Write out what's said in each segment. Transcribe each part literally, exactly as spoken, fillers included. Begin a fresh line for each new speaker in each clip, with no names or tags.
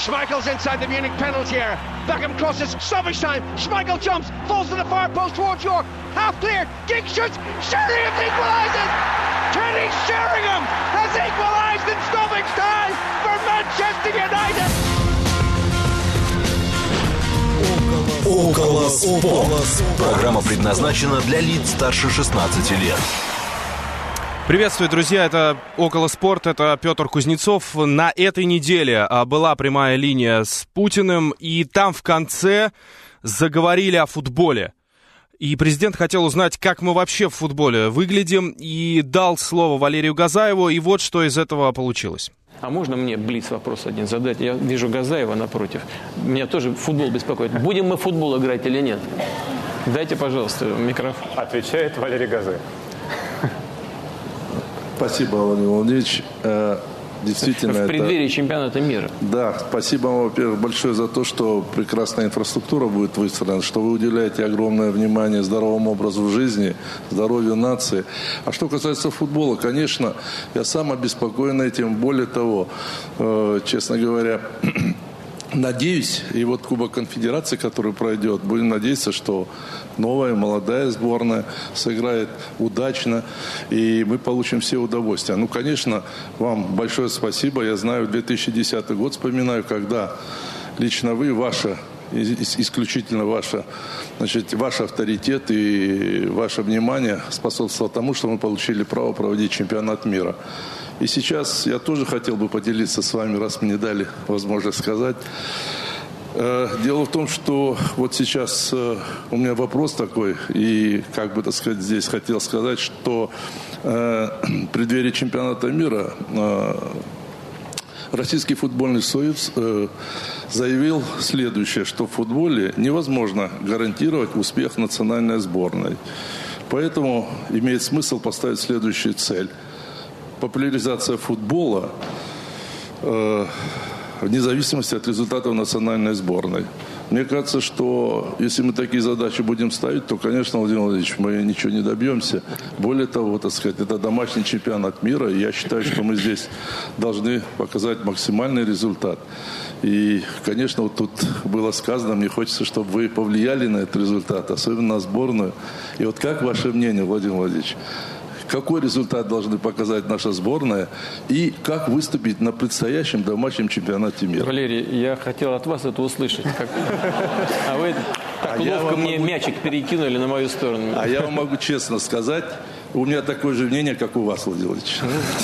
Schmeichel's inside the Munich penalty area. Beckham crosses, stoppage time. Schmeichel jumps, falls to the far post towards York. Half clear, Giggs shoots, Sheringham equalises! Kenny Sheringham has equalised in stoppage time for Manchester United!
Около спорт. Программа предназначена для лиц старше шестнадцати лет.
Приветствую, друзья, это «Около спорт», это Петр Кузнецов. На этой неделе была прямая линия с Путиным, и там в конце заговорили о футболе. И президент хотел узнать, как мы вообще в футболе выглядим, и дал слово Валерию Газаеву, и вот что из этого получилось.
А можно мне блиц вопрос один задать? Я вижу Газаева напротив. Меня тоже футбол беспокоит. Будем мы в футбол играть или нет? Дайте, пожалуйста, микрофон.
Отвечает Валерий Газаев.
Спасибо, Владимир Владимирович. Действительно,
в преддверии
это...
чемпионата мира.
Да, спасибо вам, во-первых, большое за то, что прекрасная инфраструктура будет выстроена, что вы уделяете огромное внимание здоровому образу жизни, здоровью нации. А что касается футбола, конечно, я сам обеспокоен этим. Более того, э, честно говоря, надеюсь, и вот Кубок Конфедерации, который пройдет, будем надеяться, что новая, молодая сборная сыграет удачно, и мы получим все удовольствия. Ну, конечно, вам большое спасибо. Я знаю, две тысячи десятый год вспоминаю, когда лично вы, ваша, исключительно ваша, значит, ваш авторитет и ваше внимание способствовало тому, что мы получили право проводить чемпионат мира. И сейчас я тоже хотел бы поделиться с вами, раз мне дали возможность сказать. Дело в том, что вот сейчас у меня вопрос такой, и, как бы, так сказать, здесь хотел сказать, что в преддверии чемпионата мира Российский футбольный союз заявил следующее, что в футболе невозможно гарантировать успех национальной сборной. Поэтому имеет смысл поставить следующую цель. Популяризация футбола э, вне зависимости от результатов национальной сборной. Мне кажется, что если мы такие задачи будем ставить, то, конечно, Владимир Владимирович, мы ничего не добьемся. Более того, так сказать, это домашний чемпионат мира, и я считаю, что мы здесь должны показать максимальный результат. И, конечно, вот тут было сказано, мне хочется, чтобы вы повлияли на этот результат, особенно на сборную. И вот как ваше мнение, Владимир Владимирович? Какой результат должны показать наша сборная и как выступить на предстоящем домашнем чемпионате мира?
Валерий, я хотел от вас это услышать. Как... А вы так а ловко мне могу... мячик перекинули на мою сторону.
А я вам могу честно сказать, у меня такое же мнение, как у вас, Владимир Владимирович.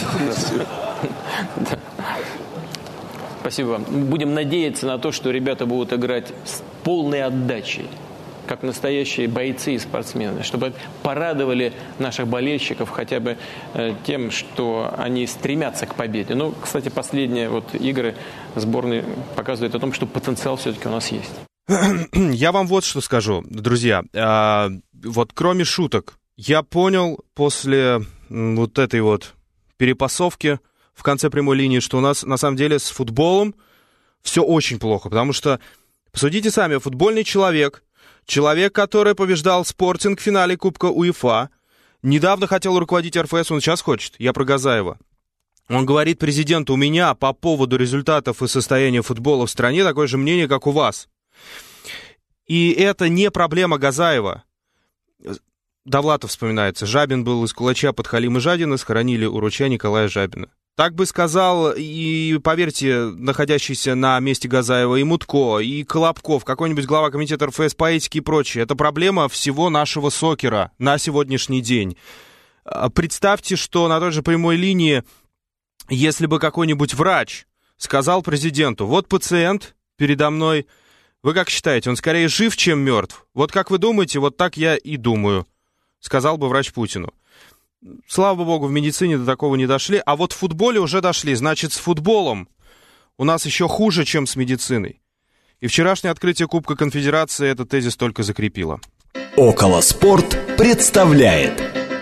Спасибо вам. Будем надеяться на то, что ребята будут играть с полной отдачей, как настоящие бойцы и спортсмены, чтобы порадовали наших болельщиков хотя бы э, тем, что они стремятся к победе. Ну, кстати, последние вот игры сборной показывают о том, что потенциал все-таки у нас есть.
Я вам вот что скажу, друзья. А, вот кроме шуток, я понял после вот этой вот перепасовки в конце прямой линии, что у нас на самом деле с футболом все очень плохо, потому что, посудите сами, футбольный человек... Человек, который побеждал Спортинг в финале Кубка УЕФА, недавно хотел руководить эр эф эс, он сейчас хочет, я про Газаева. Он говорит президенту, у меня по поводу результатов и состояния футбола в стране такое же мнение, как у вас. И это не проблема Газаева. Довлатов вспоминается, Жабин был из кулача под Халима Жадина, схоронили у ручья Николая Жабина. Так бы сказал, и, поверьте, находящийся на месте Газаева и Мутко, и Колобков, какой-нибудь глава комитета эр эф эс по этике и прочее. Это проблема всего нашего сокера на сегодняшний день. Представьте, что на той же прямой линии, если бы какой-нибудь врач сказал президенту, вот пациент передо мной, вы как считаете, он скорее жив, чем мертв? Вот как вы думаете, вот так я и думаю, сказал бы врач Путину. Слава богу, в медицине до такого не дошли, а вот в футболе уже дошли. Значит, с футболом у нас еще хуже, чем с медициной. И вчерашнее открытие Кубка Конфедерации этот тезис только закрепило.
Около спорт представляет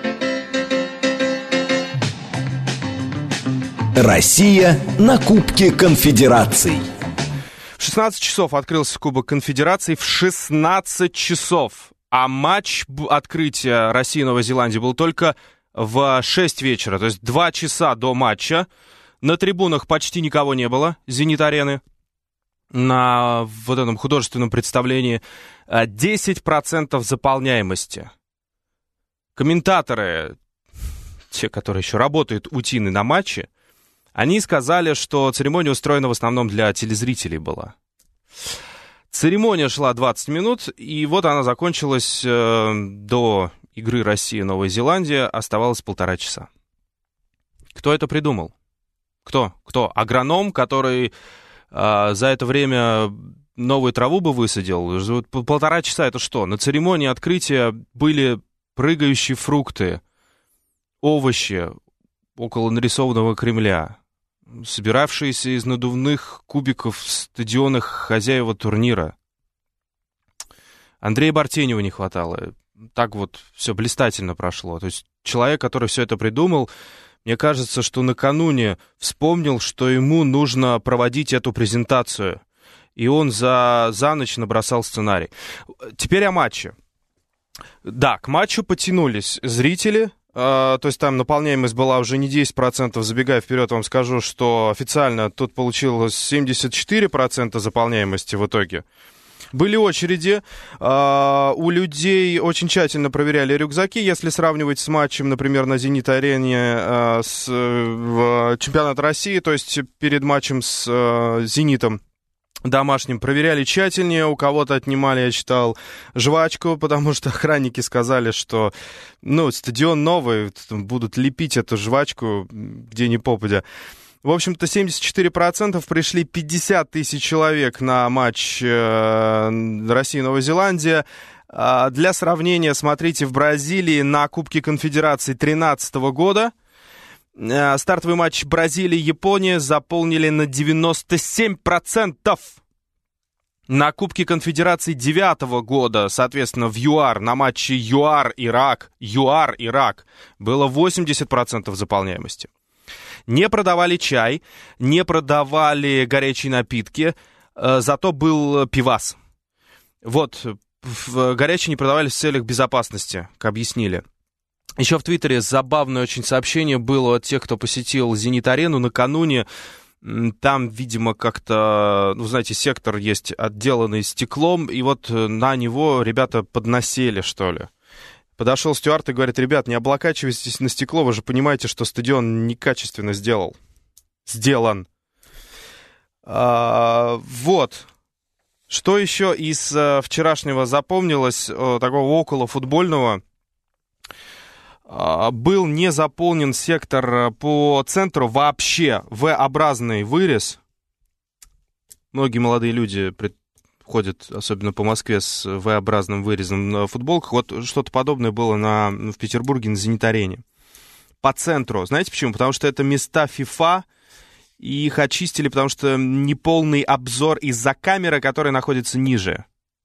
Россия на Кубке Конфедераций.
В шестнадцать часов открылся Кубок Конфедерации. В шестнадцать часов. А матч открытия России и Новой Зеландии был только в шесть вечера, то есть два часа до матча. На трибунах почти никого не было, «Зенит-арены». на вот этом художественном представлении десять процентов заполняемости. Комментаторы, те, которые еще работают у Тины на матче, они сказали, что церемония устроена в основном для телезрителей была. Церемония шла двадцать минут, и вот она закончилась э, до игры Россия-Новая Зеландия, оставалось полтора часа. Кто это придумал? Кто? Кто? Агроном, который э, за это время новую траву бы высадил? Полтора часа это что? На церемонии открытия были прыгающие фрукты, овощи около нарисованного Кремля, собиравшиеся из надувных кубиков в стадионах хозяева турнира. Андрея Бартенева не хватало. Так вот все блистательно прошло. То есть человек, который все это придумал, мне кажется, что накануне вспомнил, что ему нужно проводить эту презентацию. И он за, за ночь набросал сценарий. Теперь о матче. Да, к матчу потянулись зрители. Uh, то есть там наполняемость была уже не десять процентов. Забегая вперед, вам скажу, что официально тут получилось семьдесят четыре процента заполняемости в итоге. Были очереди. Uh, у людей очень тщательно проверяли рюкзаки. Если сравнивать с матчем, например, на «Зенит-арене» uh, с uh, чемпионата России, то есть перед матчем с uh, «Зенитом», домашним, проверяли тщательнее, у кого-то отнимали, я читал, жвачку, потому что охранники сказали, что, ну, стадион новый, будут лепить эту жвачку где ни попадя. В общем-то, семьдесят четыре процента пришли, пятьдесят тысяч человек на матч э, Россия-Новая Зеландия. Э, для сравнения, смотрите, в Бразилии на Кубке Конфедерации две тысячи тринадцатого года стартовый матч Бразилия-Япония заполнили на девяносто семь процентов. На Кубке Конфедерации две тысячи девятого года, соответственно, в ЮАР, на матче ЮАР-Ирак, ЮАР-Ирак было восемьдесят процентов заполняемости. Не продавали чай, не продавали горячие напитки, зато был пивас. Вот, горячие не продавали в целях безопасности, как объяснили. Еще в Твиттере забавное очень сообщение было от тех, кто посетил «Зенит-арену» накануне. Там, видимо, как-то, ну, знаете, сектор есть отделанный стеклом, и вот на него ребята подносели, что ли. Подошел стюард и говорит: ребят, не облокачивайтесь на стекло, вы же понимаете, что стадион некачественно сделал. Сделан. А, вот. Что еще из а, вчерашнего запомнилось, а, такого околофутбольного? Был не заполнен сектор по центру вообще, V-образный вырез. Многие молодые люди ходят, особенно по Москве, с V-образным вырезом на футболках. Вот что-то подобное было на, в Петербурге на «Зенит-арене». По центру. Знаете почему? Потому что это места FIFA, и их очистили, потому что неполный обзор из-за камеры, которая находится ниже.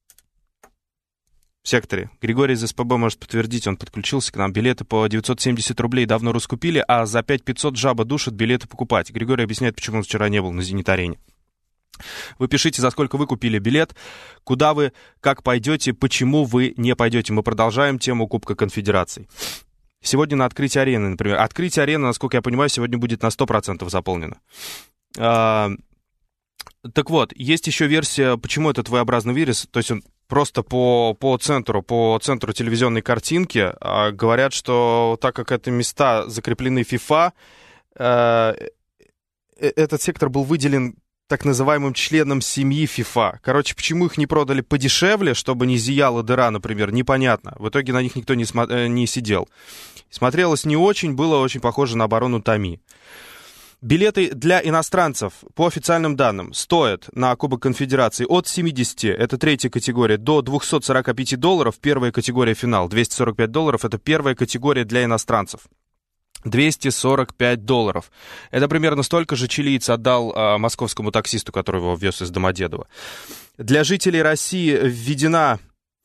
В секторе. Григорий из СПБ может подтвердить, он подключился к нам. Билеты по девятьсот семьдесят рублей давно раскупили, а за пять тысяч пятьсот жаба душит билеты покупать. Григорий объясняет, почему он вчера не был на «Зенит-арене». Вы пишите, за сколько вы купили билет, куда вы, как пойдете, почему вы не пойдете. Мы продолжаем тему Кубка Конфедераций. Сегодня на открытии арены, например. Открытие арены, насколько я понимаю, сегодня будет на сто процентов заполнено. А, так вот, есть еще версия, почему этот V-образный вырез, то есть он просто по, по центру, по центру телевизионной картинки а, говорят, что так как это места закреплены FIFA, а, этот сектор был выделен так называемым членам семьи FIFA. Короче, почему их не продали подешевле, чтобы не зияла дыра, например, непонятно. В итоге на них никто не, смо- не сидел. Смотрелось не очень, было очень похоже на оборону Томи. Билеты для иностранцев, по официальным данным, стоят на Кубок Конфедерации от семидесяти, это третья категория, до двухсот сорока пяти долларов, первая категория финал. двести сорок пять долларов, это первая категория для иностранцев. двести сорок пять долларов. Это примерно столько же чилиец отдал а, московскому таксисту, который его вез из Домодедово. Для жителей России введена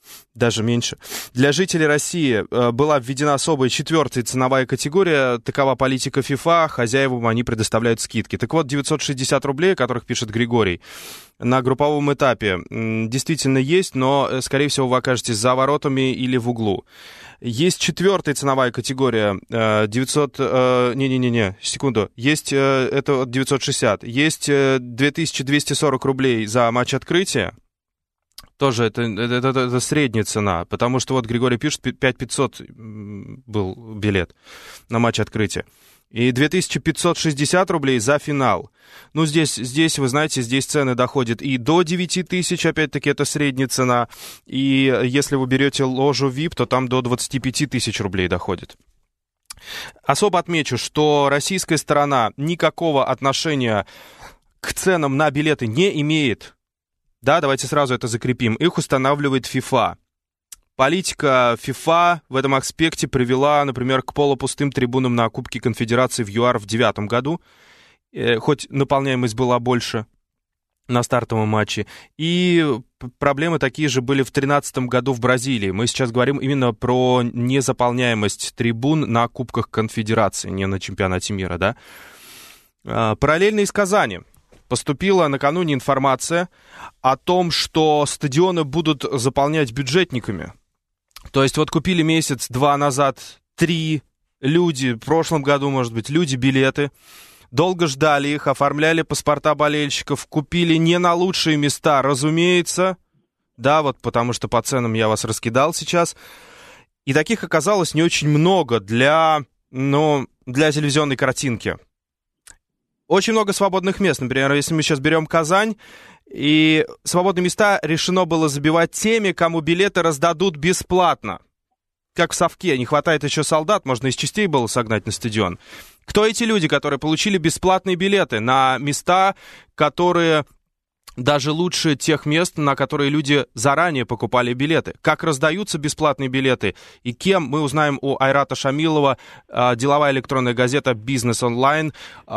даже меньше. Для жителей России была введена особая четвертая ценовая категория. Такова политика ФИФА. Хозяевам они предоставляют скидки. Так вот, девятьсот шестьдесят рублей, о которых пишет Григорий, на групповом этапе действительно есть, но, скорее всего, вы окажетесь за воротами или в углу. Есть четвертая ценовая категория, девятьсот... Не-не-не, секунду. Есть, это девятьсот шестьдесят. Есть две тысячи двести сорок рублей за матч открытия. Тоже это, это, это, это средняя цена, потому что вот Григорий пишет, пять тысяч пятьсот был билет на матч открытия. И две тысячи пятьсот шестьдесят рублей за финал. Ну, здесь, здесь, вы знаете, здесь цены доходят и до девяти тысяч, опять-таки, это средняя цена. И если вы берете ложу ви ай пи, то там до двадцати пяти тысяч рублей доходит. Особо отмечу, что российская сторона никакого отношения к ценам на билеты не имеет. Да, давайте сразу это закрепим. Их устанавливает ФИФА. Политика ФИФА в этом аспекте привела, например, к полупустым трибунам на Кубке Конфедерации в ЮАР в девятом году, хоть наполняемость была больше на стартовом матче. И проблемы такие же были в тринадцатом году в Бразилии. Мы сейчас говорим именно про незаполняемость трибун на Кубках Конфедерации, не на чемпионате мира, да. Параллельно из Казани поступила накануне информация о том, что стадионы будут заполнять бюджетниками. То есть вот купили месяц-два назад три люди, в прошлом году, может быть, люди билеты, долго ждали их, оформляли паспорта болельщиков, купили не на лучшие места, разумеется, да, вот потому что по ценам я вас раскидал сейчас. И таких оказалось не очень много для, ну, для телевизионной картинки. Очень много свободных мест. Например, если мы сейчас берем Казань, и свободные места решено было забивать теми, кому билеты раздадут бесплатно. Как в совке, не хватает еще солдат, можно из частей было согнать на стадион. Кто эти люди, которые получили бесплатные билеты на места, которые даже лучше тех мест, на которые люди заранее покупали билеты? Как раздаются бесплатные билеты и кем, мы узнаем у Айрата Шамилова, деловая электронная газета «Бизнес онлайн»,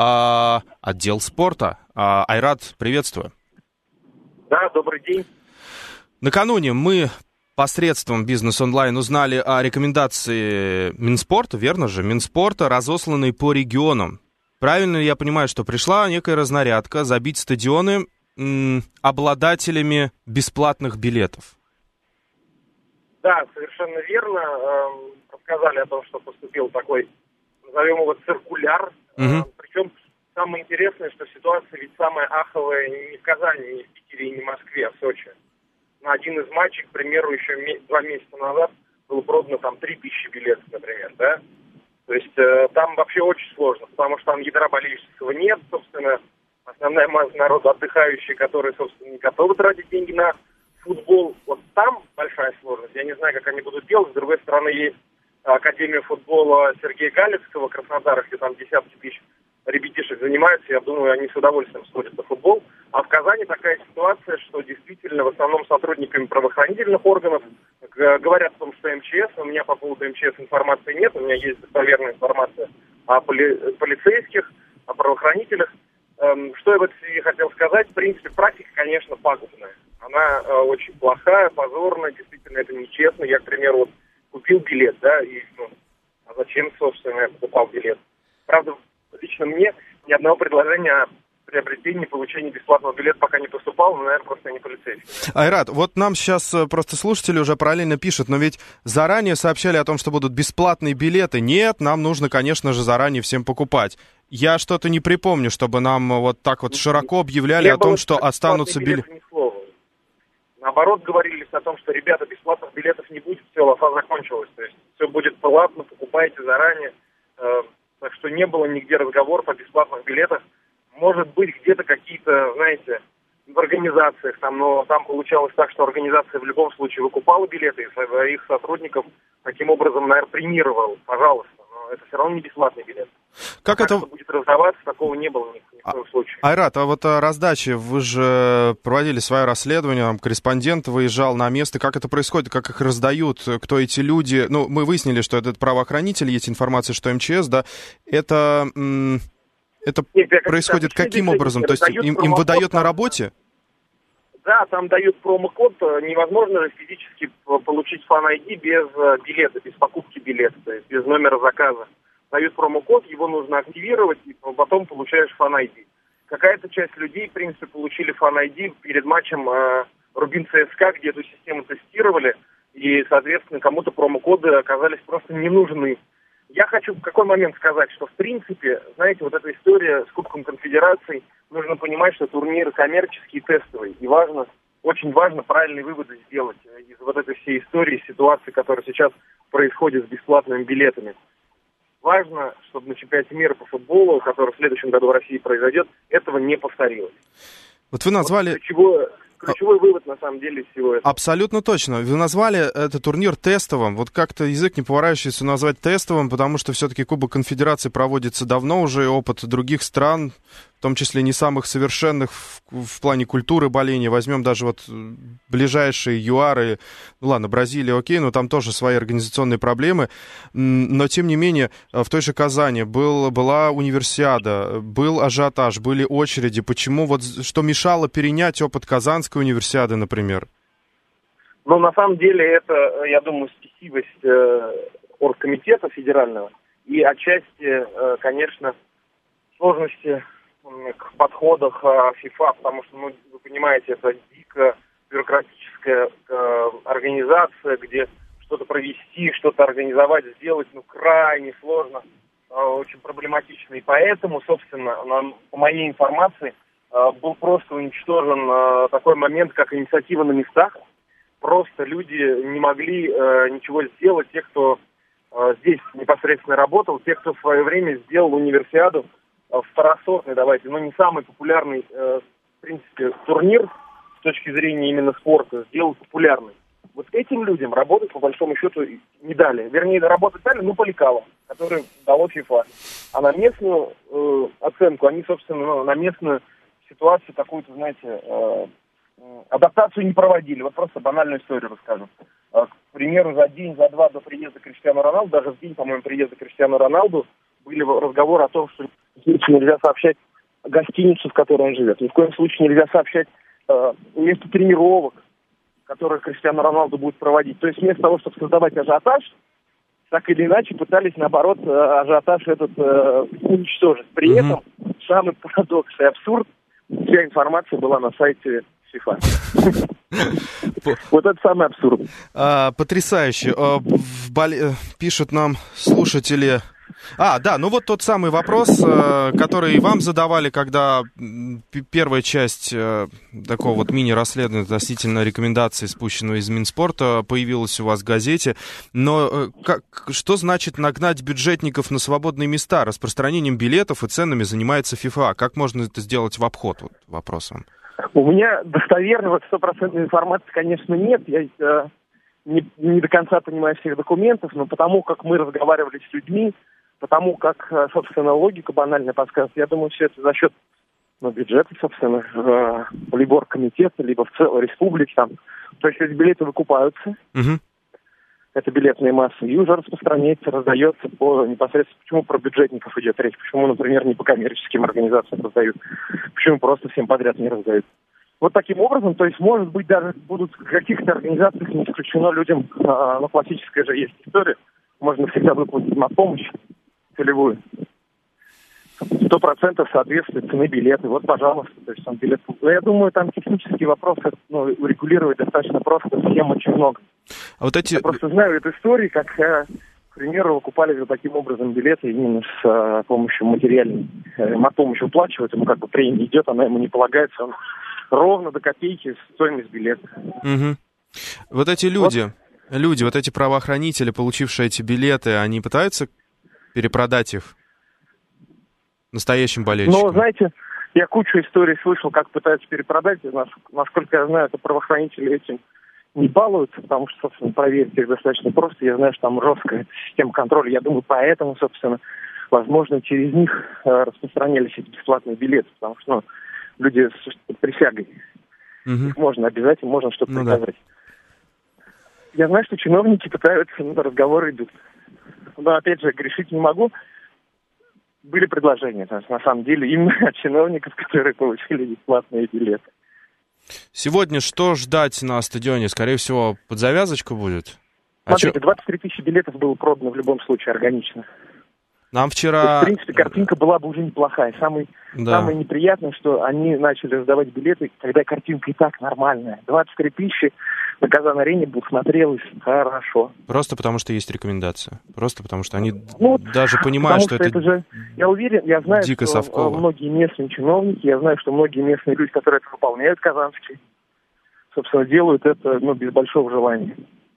отдел спорта. Айрат, приветствую.
Да, добрый день.
Накануне мы посредством «Бизнес онлайн» узнали о рекомендации Минспорта, верно же? Минспорта, разосланной по регионам. Правильно ли я понимаю, что пришла некая разнарядка забить стадионы м, обладателями бесплатных билетов?
Да, совершенно верно. Рассказали о том, что поступил такой, назовем его, циркуляр.
Угу.
Причем самое интересное, что ситуация ведь самая аховая не в Казани, не в Питере, не в Москве, а в Сочи. На один из матчей, к примеру, еще два месяца назад было продано там три тысячи билетов, например, да? То есть э, там вообще очень сложно, потому что там ядра болельщического нет, собственно, основная масса народа отдыхающая, которые, собственно, не готовы тратить деньги на футбол. Вот там большая сложность. Я не знаю, как они будут делать. С другой стороны, есть Академия футбола Сергея Галицкого, Краснодар, где там десятки тысяч ребятишек занимаются. Я думаю, они с удовольствием сходят на футбол. А в Казани такая ситуация, что действительно в основном сотрудниками правоохранительных органов говорят о том, что МЧС. У меня по поводу МЧС информации нет. У меня есть достоверная информация о поли- полицейских, о правоохранителях. Эм, что я в этом хотел сказать? В принципе, практика, конечно, пагубная. Она э, очень плохая, позорная. Действительно, это нечестно. Я, к примеру, вот купил билет, да, и ну, а зачем, собственно, я покупал билет? Правда, лично мне ни одного предложения о приобретении, получении бесплатного билета пока не поступало, но, наверное, просто я не полицейский.
Айрат, вот нам сейчас просто слушатели уже параллельно пишут, но ведь заранее сообщали о том, что будут бесплатные билеты. Нет, нам нужно, конечно же, заранее всем покупать. Я что-то не припомню, чтобы нам вот так вот широко объявляли не о том, что останутся билеты. Ни слова.
Наоборот, говорили о том, что, ребята, бесплатных билетов не будет, все, лафа закончилась. То есть все будет платно, покупайте заранее. Э, так что не было нигде разговоров о бесплатных билетах. Может быть, где-то какие-то, знаете, в организациях, там, но там получалось так, что организация в любом случае выкупала билеты и своих сотрудников таким образом, наверное, премировала. Пожалуйста, но это все равно не бесплатный билет.
Как
а
это...
что будет раздаваться, такого не было ни, ни в коем случае.
Айрат, а вот о раздаче, вы же проводили свое расследование, там, корреспондент выезжал на место, как это происходит, как их раздают, кто эти люди? Ну, мы выяснили, что это правоохранитель, есть информация, что МЧС, да, это... М- Это Нет, происходит каким образом? То есть им, им выдают на работе?
Да, там дают промокод, невозможно же физически получить фан-ай ди без билета, без покупки билета, то есть без номера заказа. Дают промокод, его нужно активировать, и потом получаешь фан-ай ди. Какая-то часть людей, в принципе, получили фан-ай ди перед матчем э, Рубин ЦСКА, где эту систему тестировали, и, соответственно, кому-то промокоды оказались просто не нужны. Я хочу в какой момент сказать, что, в принципе, знаете, вот эта история с Кубком Конфедераций, нужно понимать, что турниры коммерческие, тестовые, и важно, очень важно правильные выводы сделать из вот этой всей истории, ситуации, которая сейчас происходит с бесплатными билетами. Важно, чтобы на чемпионате мира по футболу, который в следующем году в России произойдет, этого не повторилось.
Вот вы назвали...
Вот ключевое, ключевой вывод, на самом деле, всего этого.
Абсолютно точно. Вы назвали этот турнир тестовым. Вот как-то язык не поворачивается назвать тестовым, потому что все-таки Кубок Конфедерации проводится давно уже, и опыт других стран, в том числе не самых совершенных в, в плане культуры боления. Возьмем даже вот ближайшие ЮАРы, ну ладно, Бразилия, окей, но там тоже свои организационные проблемы. Но, тем не менее, в той же Казани был, была универсиада, был ажиотаж, были очереди. Почему вот, что мешало перенять опыт Казанской универсиады, например?
Ну, на самом деле, это, я думаю, спесивость э, оргкомитета федерального и отчасти, э, конечно, сложности к подходах ФИФА, потому что, ну, вы понимаете, это дико бюрократическая э, организация, где что-то провести, что-то организовать, сделать, ну, крайне сложно, э, очень проблематично. И поэтому, собственно, нам, по моей информации, э, был просто уничтожен э, такой момент, как инициатива на местах. Просто люди не могли э, ничего сделать, те, кто э, здесь непосредственно работал, те, кто в свое время сделал универсиаду, второсортный, давайте, но не самый популярный, э, в принципе, турнир с точки зрения именно спорта, сделал популярный. Вот этим людям работать, по большому счету, не дали. Вернее, работать дали, ну, по лекалам, которые дало ФИФА. А на местную э, оценку, они, собственно, ну, на местную ситуацию такую-то, знаете, э, адаптацию не проводили. Вот просто банальную историю расскажу. Э, к примеру, за день, за два до приезда Криштиану Роналду, даже в день, по-моему, приезда Криштиану Роналду, были разговоры о том, что нельзя сообщать гостиницу, в которой он живет. Ни в коем случае нельзя сообщать э, место тренировок, которые Криштиану Роналду будет проводить. То есть вместо того, чтобы создавать ажиотаж, так или иначе пытались, наоборот, ажиотаж этот э, уничтожить. При mm-hmm. этом самый парадокс и абсурд, вся информация была на сайте ФИФА. Вот это самый абсурд.
Потрясающе. Пишут нам слушатели... А, да, ну вот тот самый вопрос, который вам задавали, когда первая часть такого вот мини-расследования относительно рекомендаций, спущенного из Минспорта, появилась у вас в газете. Но как, что значит нагнать бюджетников на свободные места? Распространением билетов и ценами занимается ФИФА. Как можно это сделать в обход? Вот вопрос вам.
У меня достоверной, вот стопроцентной информации, конечно, нет. Я э, не, не до конца понимаю всех документов, но потому как мы разговаривали с людьми, потому как, собственно, логика банальная подсказывает, я думаю, все это за счет ну, бюджета, собственно, э, либо оргкомитета, либо в целой республике. Там. То есть эти билеты выкупаются, uh-huh. это билетные массы, и уже распространяется, раздается по непосредственно. Почему про бюджетников идет речь? Почему, например, не по коммерческим организациям раздают? Почему просто всем подряд не раздают? Вот таким образом, то есть, может быть, даже будут в каких-то организациях не исключено людям, э, ну, классическая же есть история, можно всегда выплатить на помощь целевую. Сто процентов соответствует цены билета. Вот, пожалуйста, то есть там билет. Но я думаю, там технические вопросы ну, урегулировать достаточно просто, схем очень много.
А вот эти...
Я просто знаю эту историю, как, к примеру, выкупали вот таким образом билеты именно с а, помощью материальной. На помощь выплачивать, ему как бы премия идет, она ему не полагается, он ровно до копейки стоимость билета.
Угу. Вот эти люди, вот. люди, вот эти правоохранители, получившие эти билеты, они пытаются перепродать их настоящим болельщикам?
Ну, знаете, я кучу историй слышал, как пытаются перепродать. Насколько я знаю, это правоохранители этим не балуются, потому что, собственно, проверить их достаточно просто. Я знаю, что там жесткая система контроля. Я думаю, поэтому, собственно, возможно, через них распространялись эти бесплатные билеты, потому что ну, люди с под присягой. Угу. Их можно обязать, можно что-то ну, приказать. Да. Я знаю, что чиновники пытаются, ну, разговоры идут. Но, опять же, грешить не могу. Были предложения, то есть, на самом деле, именно от чиновников, которые получили бесплатные билеты.
Сегодня что ждать на стадионе? Скорее всего, под завязочку будет? А
Смотрите,
чё?
двадцать три тысячи билетов было продано в любом случае органично.
Нам
То
вчера...
есть, в принципе, картинка была бы уже неплохая. Самый,
Да.
Самое неприятное, что они начали раздавать билеты, когда картинка и так нормальная. двадцать три тысячи на Казан-арене бы смотрелось хорошо.
Просто потому, что есть рекомендация. Просто потому, что они
Ну,
даже понимают, что,
что
это...
это же, я уверен, я знаю,
дико
что
совково.
многие местные чиновники, я знаю, что многие местные люди, которые это выполняют, казанские, собственно, делают это, ну, без большого желания.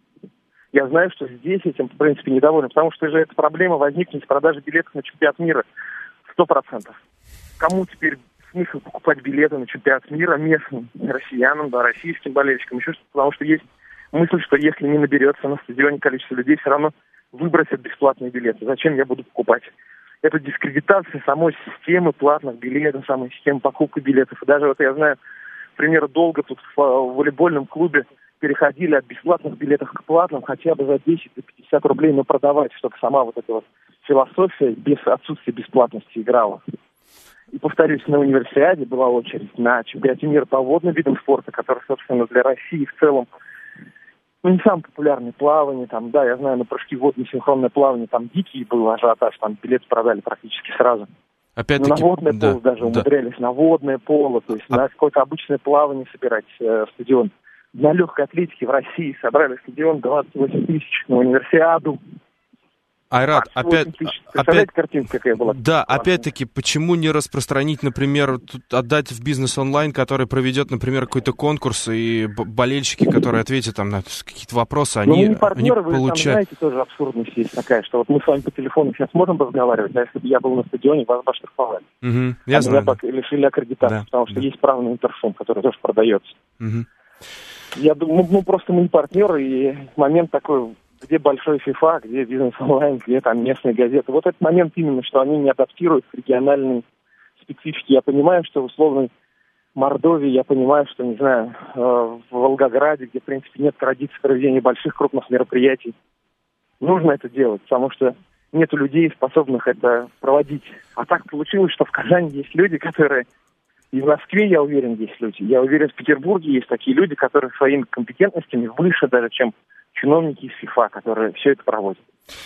Я знаю, что здесь этим, в принципе, недовольны, потому что же эта проблема возникнет с продажей билетов на чемпионат мира. Сто процентов. Кому теперь смысл покупать билеты на чемпионат мира местным россиянам, да, российским болельщикам, еще что-то, потому что есть мысль, что если не наберется на стадионе количество людей, все равно выбросят бесплатные билеты. Зачем я буду покупать? Это дискредитация самой системы платных билетов, самой системы покупки билетов. И даже вот я знаю, к примеру, долго тут в, в волейбольном клубе переходили от бесплатных билетов к платным хотя бы за десять-пятьдесят рублей, но продавать, чтобы сама вот эта вот философия без отсутствия бесплатности играла. И, повторюсь, на универсиаде была очередь, на чемпионате мира по водным видам спорта, который, собственно, для России в целом, ну, не самое популярное плавание, там, да, я знаю, на прыжки водное синхронное плавание, там дикий был ажиотаж, там билеты продали практически сразу.
Опять-таки...
Но на водное
да,
поло даже
да.
умудрялись, на водное поло, то есть а... на какое-то обычное плавание собирать э, стадион. На легкой атлетике в России собрали стадион двадцать восемь тысяч на универсиаду.
Айрат, опять...
Представляете,
опять...
картинка какая была?
Да, опять-таки, почему не распространить, например, тут отдать в бизнес онлайн, который проведет, например, какой-то конкурс, и болельщики, которые ответят там на какие-то вопросы, они,
ну, мы не партнеры,
они
вы
получают...
там знаете, тоже абсурдность есть такая, что вот мы с вами по телефону сейчас можем разговаривать, а если бы я был на стадионе, вас бы оштрафовали.
Угу, я
а
знаю.
Меня да. лишили аккредитации, да. потому что да. есть право на интершум, который тоже продается.
Угу.
Я думаю, ну просто мы не партнеры, и момент такой... где большой ФИФА, где бизнес-онлайн, где там местные газеты. Вот этот момент именно, что они не адаптируют к региональной специфике. Я понимаю, что в условной Мордовии, я понимаю, что, не знаю, в Волгограде, где, в принципе, нет традиции проведения больших крупных мероприятий, нужно это делать, потому что нету людей, способных это проводить. А так получилось, что в Казани есть люди, которые... И в Москве, я уверен, есть люди. Я уверен, в Петербурге есть такие люди, которые своими компетентностями выше даже, чем чиновники из ФИФА, которые все это проводят.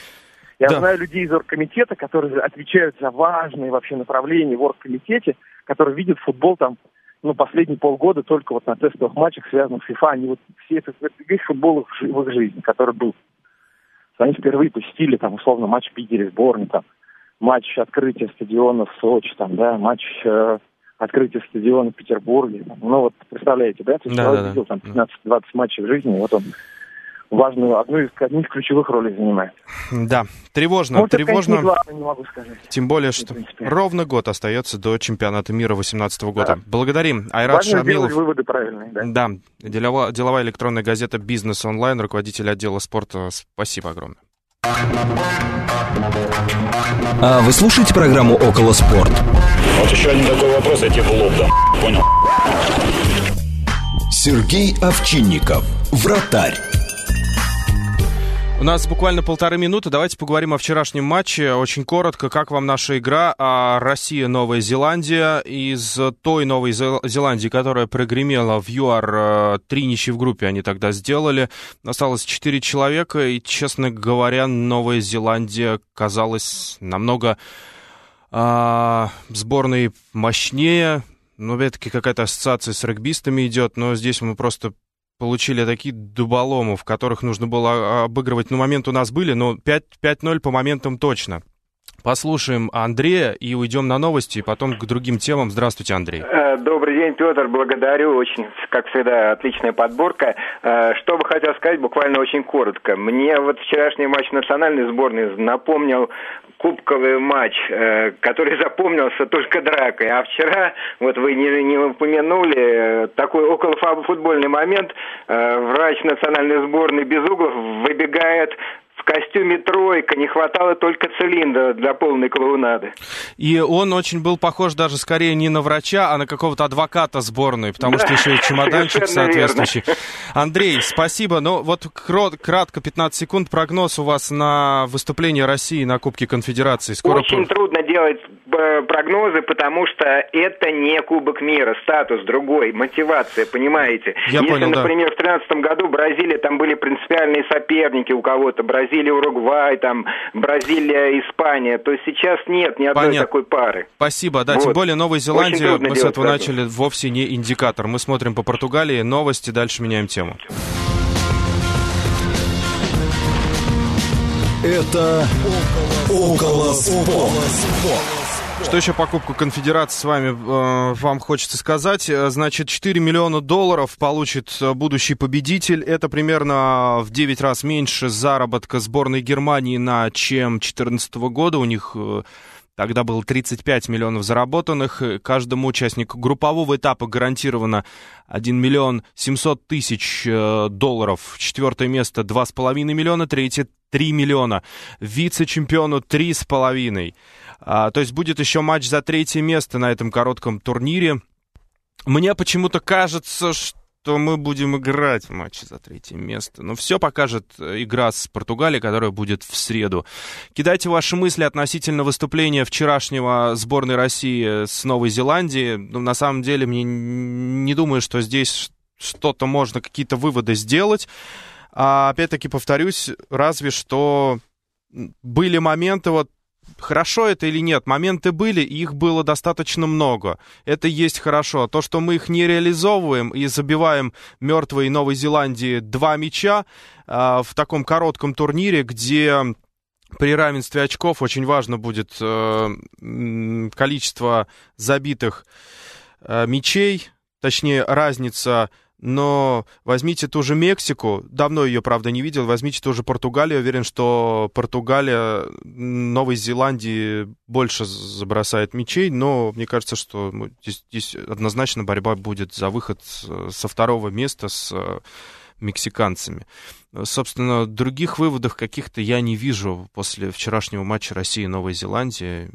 Я да. знаю людей из оргкомитета, которые отвечают за важные вообще направления в оргкомитете, которые видят футбол там, ну, последние полгода только вот на тестовых матчах, связанных с ФИФА. Они вот все это, весь футбол в их жизни, который был. Они впервые посетили там, условно, матч в Питере, сборной, там, матч открытия стадиона в Сочи, там, да, матч... Э- открытие стадиона в Петербурге. Ну вот, представляете, да? То есть
да,
я
да,
видел
да.
там пятнадцать-двадцать матчей в жизни, вот он важную, одну из, одну из ключевых ролей занимает.
Да, тревожно,
ну,
тревожно.
Это, конечно, не, не могу сказать.
Тем более, что ровно год остается до чемпионата мира восемнадцатого года. Да. Благодарим. Айрат
Важно
Шамилов.
выводы правильные, да.
Да, деловая, деловая электронная газета «Бизнес онлайн», руководитель отдела спорта. Спасибо огромное.
А вы слушаете программу «Около спорт»?
Вот еще один такой вопрос, я тебе в лоб дам. Понял?
Сергей Овчинников, вратарь.
У нас буквально полторы минуты. Давайте поговорим о вчерашнем матче. Очень коротко, как вам наша игра? Россия-Новая Зеландия. Из той Новой Зеландии, которая прогремела в ЮАР, три ничьи в группе они тогда сделали. Осталось четыре человека, и, честно говоря, Новая Зеландия казалась намного а, сборной мощнее. Ну, опять-таки, какая-то ассоциация с регбистами идет, но здесь мы просто... получили такие дуболомы, в которых нужно было обыгрывать. Ну, моменты у нас были, но пять ноль по моментам точно. Послушаем Андрея и уйдем на новости, и потом к другим темам. Здравствуйте, Андрей.
Добрый день, Петр. Благодарю. Очень, как всегда, отличная подборка. Что бы хотел сказать, буквально очень коротко. Мне вот вчерашний матч национальной сборной напомнил кубковый матч, который запомнился только дракой. А вчера, вот вы не, не упомянули, такой околофутбольный момент. Врач национальной сборной Безуглов выбегает в костюме тройка, не хватало только цилиндра для полной клоунады.
И он очень был похож даже скорее не на врача, а на какого-то адвоката сборной, потому да, что еще и чемоданчик соответствующий. Верно. Андрей, спасибо. Ну вот кратко, пятнадцать секунд, прогноз у вас на выступление России на Кубке Конфедерации. Скоро...
Очень трудно делать прогнозы, потому что это не Кубок мира, статус другой, мотивация, понимаете?
Я
Если,
понял,
например,
да.
в тринадцатом году Бразилия, там были принципиальные соперники у кого-то, Бразилия, Уругвай, там Бразилия, Испания, то сейчас нет ни одной Понятно. такой пары.
Спасибо, да, вот. Тем более Новая Зеландия, мы с этого прогноз. начали, вовсе не индикатор. Мы смотрим по Португалии, новости, дальше меняем тему.
Это около спорта.
Что еще по Кубку Конфедерации с вами э, вам хочется сказать? Значит, четыре миллиона долларов получит будущий победитель. Это примерно в девять раз меньше заработка сборной Германии на чем две тысячи четырнадцатого года. У них э, тогда было тридцать пять миллионов заработанных. Каждому участнику группового этапа гарантировано один миллион семьсот тысяч э, долларов. Четвертое место два с половиной миллиона, третье три миллиона. Вице-чемпиону три с половиной. А, то есть будет еще матч за третье место на этом коротком турнире. Мне почему-то кажется, что мы будем играть в матче за третье место. Но все покажет игра с Португалией, которая будет в среду. Кидайте ваши мысли относительно выступления вчерашнего сборной России с Новой Зеландией. Ну, на самом деле, мне не думаю, что здесь что-то можно, какие-то выводы сделать. А, опять-таки, повторюсь, разве что были моменты, вот, хорошо это или нет, моменты были, и их было достаточно много. Это есть хорошо. То, что мы их не реализовываем и забиваем мертвой Новой Зеландии два мяча э, в таком коротком турнире, где при равенстве очков очень важно будет э, количество забитых э, мячей, точнее разница. Но возьмите ту же Мексику, давно ее, правда, не видел, возьмите ту же Португалию, уверен, что Португалия Новой Зеландии больше забросает мячей, но мне кажется, что здесь, здесь однозначно борьба будет за выход со второго места с мексиканцами. Собственно, других выводов каких-то я не вижу после вчерашнего матча России и Новой Зеландии.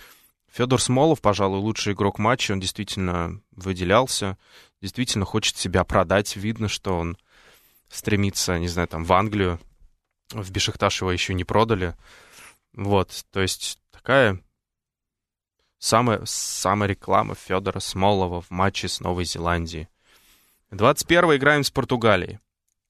Федор Смолов, пожалуй, лучший игрок матча, он действительно выделялся. Действительно хочет себя продать. Видно, что он стремится, не знаю, там, в Англию. В Бешикташ его еще не продали. Вот, то есть такая самая, самая реклама Федора Смолова в матче с Новой Зеландией. двадцать первого играем с Португалией.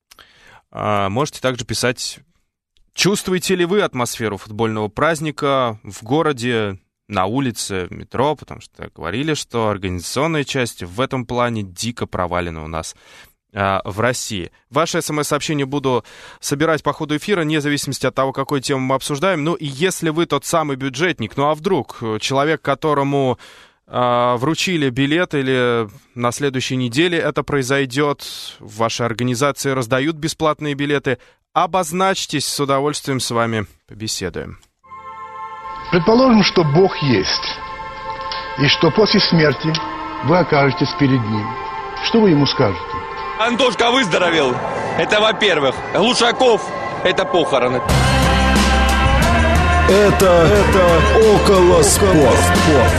А, можете также писать, чувствуете ли вы атмосферу футбольного праздника в городе, на улице, в метро, потому что говорили, что организационная часть в этом плане дико провалена у нас э, в России. Ваши смс-сообщения буду собирать по ходу эфира, вне зависимости от того, какую тему мы обсуждаем. Ну и если вы тот самый бюджетник, ну а вдруг человек, которому э, вручили билет или на следующей неделе это произойдет, в вашей организации раздают бесплатные билеты, обозначьтесь, с удовольствием с вами побеседуем.
Предположим, что Бог есть, и что после смерти вы окажетесь перед Ним. Что вы Ему скажете?
Антошка выздоровел. Это во-первых. Глушаков – это похороны.
Это, это около спорт.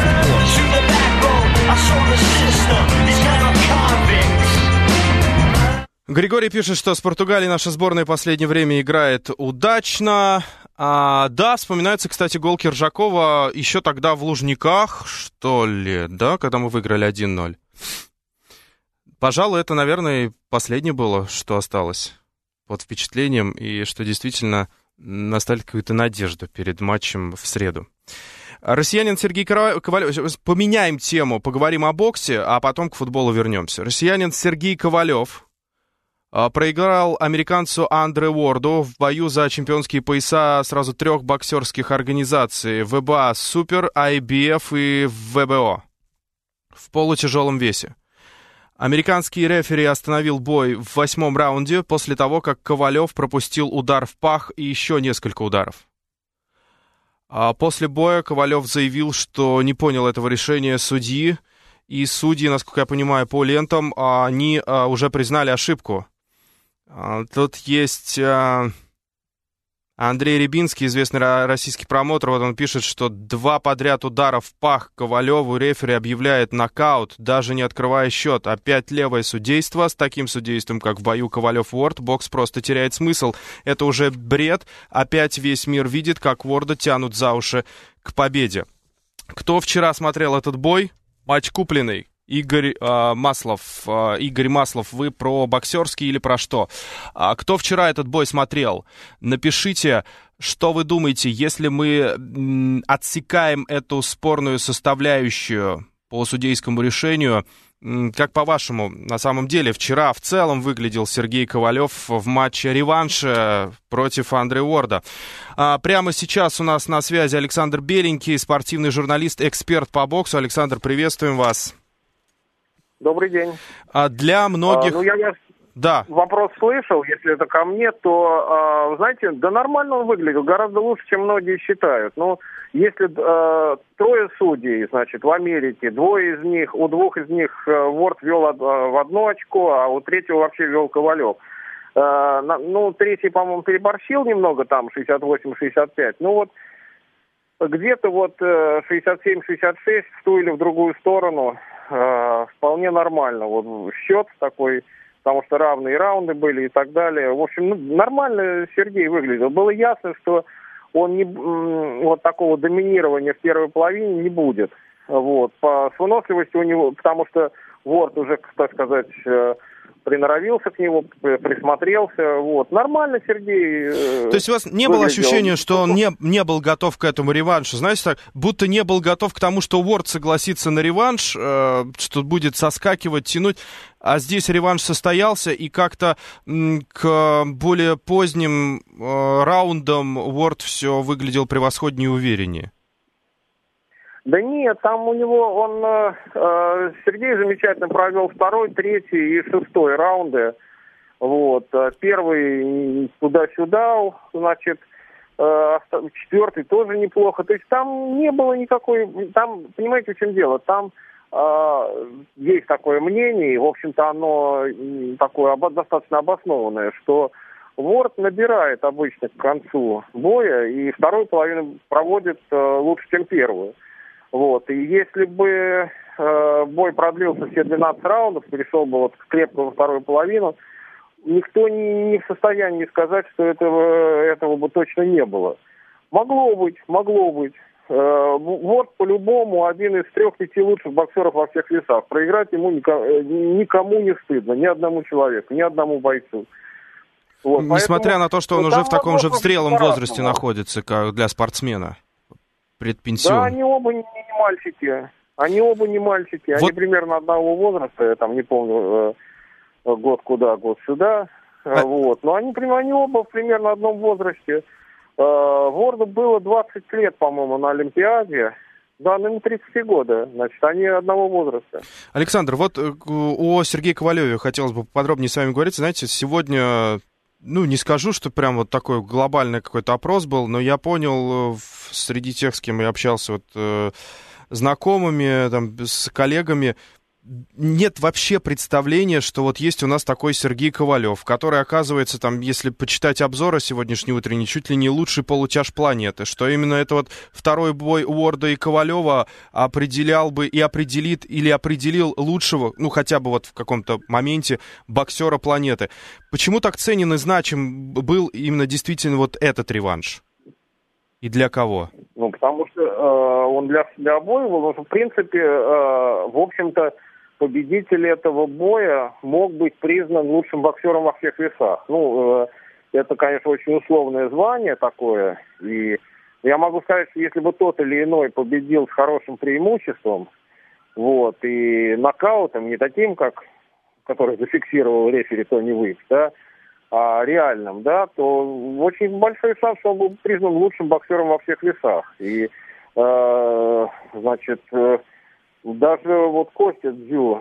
Григорий пишет, что с Португалией наша сборная в последнее время играет удачно. А, да, вспоминается, кстати, гол Киржакова еще тогда в Лужниках, что ли, да, когда мы выиграли один ноль. Пожалуй, это, наверное, последнее было, что осталось под впечатлением, и что действительно оставили какую-то надежду перед матчем в среду. Россиянин Сергей Ковалев... Поменяем тему, поговорим о боксе, а потом к футболу вернемся. Россиянин Сергей Ковалев проиграл американцу Андре Уорду в бою за чемпионские пояса сразу трех боксерских организаций: вэ бэ а Супер, ай би эф и вэ бэ о в полутяжелом весе. Американский рефери остановил бой в восьмом раунде после того, как Ковалев пропустил удар в пах и еще несколько ударов. После боя Ковалев заявил, что не понял этого решения судьи, и судьи, насколько я понимаю, по лентам, они уже признали ошибку. Тут есть Андрей Рябинский, известный российский промоутер, вот он пишет, что два подряд удара в пах Ковалеву, рефери объявляет нокаут, даже не открывая счет. Опять левое судейство. С таким судейством, как в бою Ковалев-Уорд, бокс просто теряет смысл. Это уже бред. Опять весь мир видит, как Уорда тянут за уши к победе. Кто вчера смотрел этот бой? Матч купленный. Игорь э, Маслов. Э, Игорь Маслов, вы про боксерский или про что? А кто вчера этот бой смотрел? Напишите, что вы думаете, если мы м, отсекаем эту спорную составляющую по судейскому решению. М, как по-вашему, на самом деле, вчера в целом выглядел Сергей Ковалев в матче реванша против Андре Уорда? А, прямо сейчас у нас на связи Александр Беленький, спортивный журналист, эксперт по боксу. Александр, приветствуем вас.
Добрый день.
А для многих...
А, ну, я вас
да.
вопрос слышал, если это ко мне, то, а, знаете, да нормально он выглядел, гораздо лучше, чем многие считают. Но если а, трое судей, значит, в Америке, двое из них, у двух из них Уорд вел а, в одно очко, а у третьего вообще вел Ковалев. А, на, ну, третий, по-моему, переборщил немного там, шестьдесят восемь шестьдесят пять. Ну вот, где-то вот шестьдесят семь шестьдесят шесть в ту или в другую сторону э, вполне нормально. Вот счет такой, потому что равные раунды были и так далее. В общем, ну, нормально Сергей выглядел. Было ясно, что он не, вот такого доминирования в первой половине не будет. Вот. По выносливости у него, потому что Уорд уже, так сказать, приноровился к нему, присмотрелся. Вот. Нормально Сергей.
То есть у вас не было ощущения, что он не, не был готов к этому реваншу? Знаете, так, будто не был готов к тому, что Уорд согласится на реванш, э, что будет соскакивать, тянуть, а здесь реванш состоялся, и как-то м, к более поздним э, раундам Уорд все выглядел превосходнее и увереннее.
Да нет, там у него, он, э, Сергей замечательно провел второй, третий и шестой раунды. Вот. Первый туда-сюда, значит, э, четвертый тоже неплохо. То есть там не было никакой, там, понимаете, в чем дело, там э, есть такое мнение, и, в общем-то, оно такое достаточно обоснованное, что Уорд набирает обычно к концу боя, и вторую половину проводит э, лучше, чем первую. Вот. И если бы э, бой продлился все двенадцать раундов, перешел бы вот крепко во вторую половину, никто не, не в состоянии сказать, что этого, этого бы точно не было. Могло быть, могло быть. Э, вот по-любому один из трех-пяти лучших боксеров во всех весах. Проиграть ему никому, никому не стыдно, ни одному человеку, ни одному бойцу. Вот.
Несмотря
Поэтому,
на то, что он
ну,
уже в таком же зрелом возрасте
по-разному
находится, как для спортсмена. Предпенсион.
Да, они оба не, не мальчики. Они оба не мальчики. Вот. Они примерно одного возраста, я там не помню, э, год куда, год сюда. А... Вот. Но они, они оба в примерно одном возрасте. Э, Уорду было двадцать лет, по-моему, на Олимпиаде. Да, ну, тридцать года. Значит, они одного возраста.
Александр, вот о Сергее Ковалеве хотелось бы подробнее с вами говорить. Знаете, сегодня... Ну, не скажу, что прям вот такой глобальный какой-то опрос был, но я понял среди тех, с кем я общался, вот, э, знакомыми, там, с коллегами, нет вообще представления, что вот есть у нас такой Сергей Ковалев, который, оказывается, там, если почитать обзоры сегодняшней утренней, чуть ли не лучший полутяж планеты, что именно это вот второй бой Уорда и Ковалева определял бы и определит, или определил лучшего, ну, хотя бы вот в каком-то моменте боксера планеты. Почему так ценен и значим был именно действительно вот этот реванш? И для кого?
Ну, потому что э, он для, для обоих был, но, в принципе, э, в общем-то, победитель этого боя мог быть признан лучшим боксером во всех весах. Ну, э, это, конечно, очень условное звание такое. И я могу сказать, что если бы тот или иной победил с хорошим преимуществом, вот, и нокаутом, не таким, как который зафиксировал рефери Тони Уикс, да, а реальным, да, то очень большой шанс, что он был признан лучшим боксером во всех весах. И, э, значит... Э, Даже вот Костя Дзю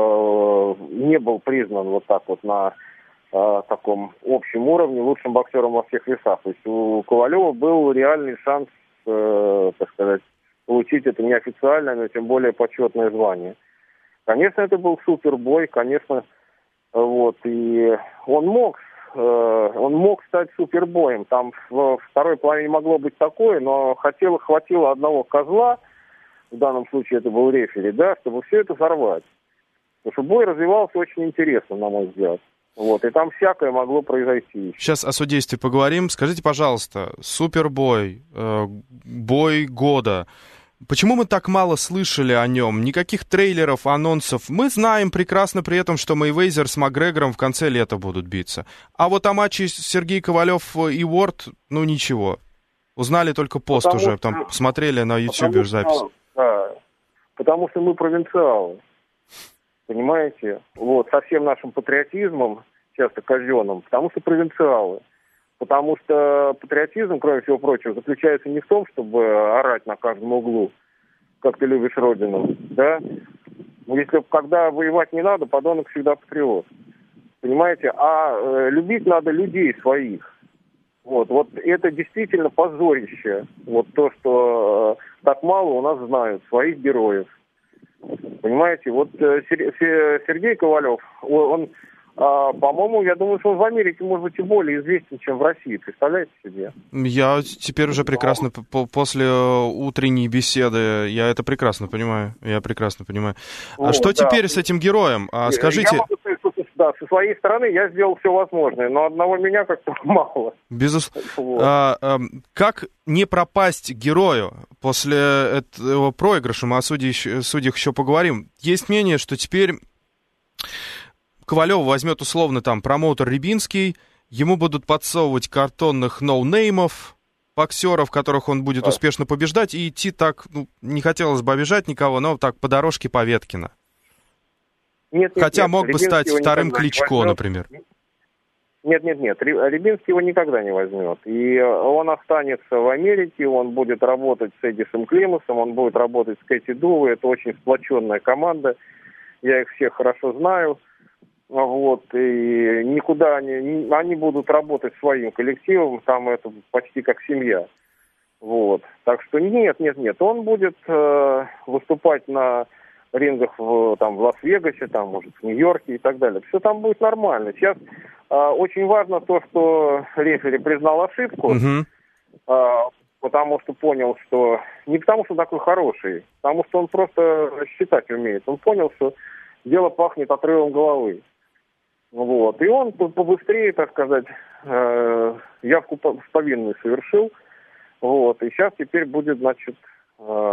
э, не был признан вот так вот на э, таком общем уровне лучшим боксером во всех весах. То есть у Ковалева был реальный шанс, э, так сказать, получить это неофициальное, но тем более почетное звание. Конечно, это был супербой, конечно, вот, и он мог он мог стать супербоем. Там в второй половине могло быть такое, но хотело, хватило одного козла, в данном случае это был рефери, да, чтобы все это взорвать. Потому что бой развивался очень интересно, на мой взгляд. Вот, и там всякое могло произойти.
Сейчас о судействе поговорим. Скажите, пожалуйста, супербой, э, бой года. Почему мы так мало слышали о нем? Никаких трейлеров, анонсов. Мы знаем прекрасно при этом, что Мейвезер с Макгрегором в конце лета будут биться. А вот о матче Сергей Ковалев и Уорд, ну ничего. Узнали только пост потому уже, что, там посмотрели на ютубе запись.
Да, потому что мы провинциалы. Понимаете? Вот, со всем нашим патриотизмом, часто казенным, потому что провинциалы. Потому что патриотизм, кроме всего прочего, заключается не в том, чтобы орать на каждом углу, как ты любишь родину, да? Если когда воевать не надо, подонок всегда патриот. Понимаете? А э, любить надо людей своих. Вот, вот это действительно позорище. Вот то, что э, так мало у нас знают своих героев. Понимаете? Вот э, Сергей Ковалев, он... А, по-моему, я думаю, что он в Америке, может быть, и более известен, чем в России. Представляете себе?
Я теперь уже прекрасно, по- после утренней беседы, я это прекрасно понимаю. Я прекрасно понимаю. А вот, что да. теперь с этим героем? А, скажите...
Я могу сказать, что, да, со своей стороны я сделал все возможное, но одного меня как-то мало.
Безусловно. Вот. А, а, как не пропасть герою после этого проигрыша? Мы о судьях, судьях еще поговорим. Есть мнение, что теперь... Ковалева возьмет условно там промоутер Рябинский, ему будут подсовывать картонных ноунеймов, боксеров, которых он будет а. успешно побеждать, и идти так, ну, не хотелось бы обижать никого, но так по дорожке Поветкина. Нет, нет, Хотя нет, мог Рябинский бы стать вторым Кличко, например.
Нет, нет, нет, Рябинский его никогда не возьмет. И он останется в Америке, он будет работать с Эдисом Климасом, он будет работать с Кэти Дувой, это очень сплоченная команда, я их всех хорошо знаю. Вот, и никуда они, они будут работать своим коллективом, там это почти как семья. Вот, так что нет, нет, нет, он будет э, выступать на рингах в, там, в Лас-Вегасе, там, может, в Нью-Йорке и так далее. Все там будет нормально. Сейчас э, очень важно то, что рефери признал ошибку,
uh-huh.
э, потому что понял, что... Не потому, что такой хороший, потому что он просто считать умеет. Он понял, что дело пахнет отрывом головы. Вот. И он побыстрее, так сказать, э, явку в повинную совершил. Вот. И сейчас теперь будет, значит... Э,